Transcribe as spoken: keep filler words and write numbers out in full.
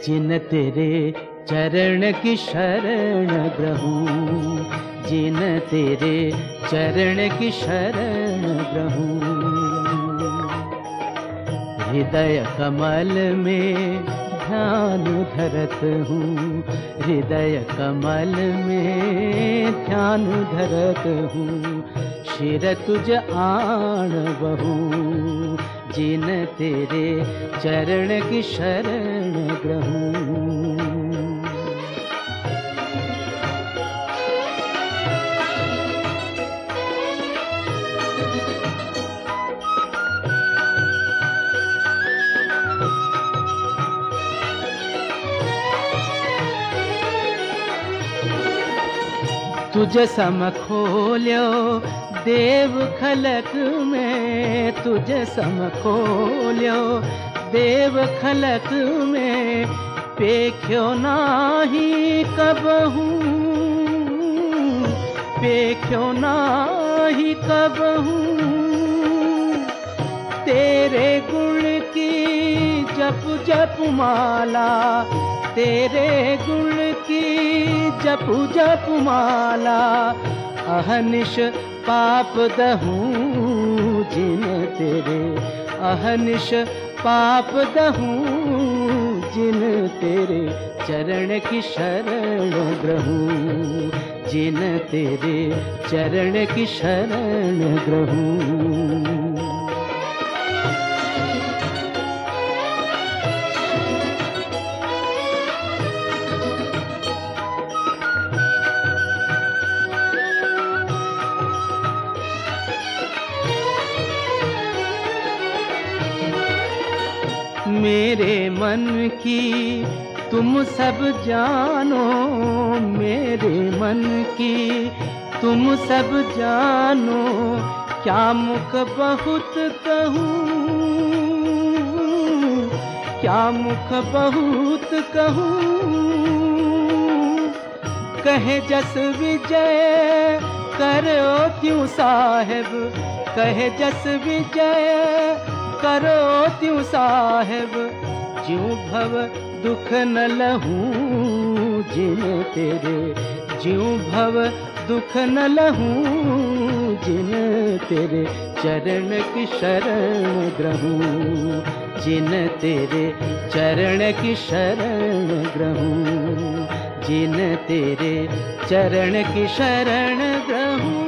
जिन तेरे चरण की शरण ग्रहूं, जिन तेरे चरण की शरण ग्रहूं। हृदय कमल में ध्यान धरत हूँ, हृदय कमल में ध्यान धरत हूँ। शिर तुझ आण बहूं, जिन तेरे चरण की शरण ग्रहूं। तुझ सम खोल्यो देव खलक में, तुझ सम खोल्यो देव खलक में। पेख्यो नाही कबहू, पेख्यो नाही कबहू। तेरे गुण की जप जप माला, तेरे गुण की जप जप माला। अहनिश पाप दहूं, जिन तेरे अहनिश पाप दहूं। जिन तेरे चरण की शरण ग्रहूं, जिन तेरे चरण की शरण ग्रहूं। मेरे मन की तुम सब जानो, मेरे मन की तुम सब जानो। क्या मुख बहुत कहूँ, क्या मुख बहुत कहूँ। कहे जस विजय करो त्यों साहेब, कहे जस विजय करो त्यों साहेब। ज्यों भव दुख न लहूं, जिन तेरे ज्यों भव दुख न लहूं। जिन तेरे चरण की शरण ग्रहूं, जिन तेरे चरण की शरण ग्रहूं। जिन तेरे चरण की शरण ग्रहूं।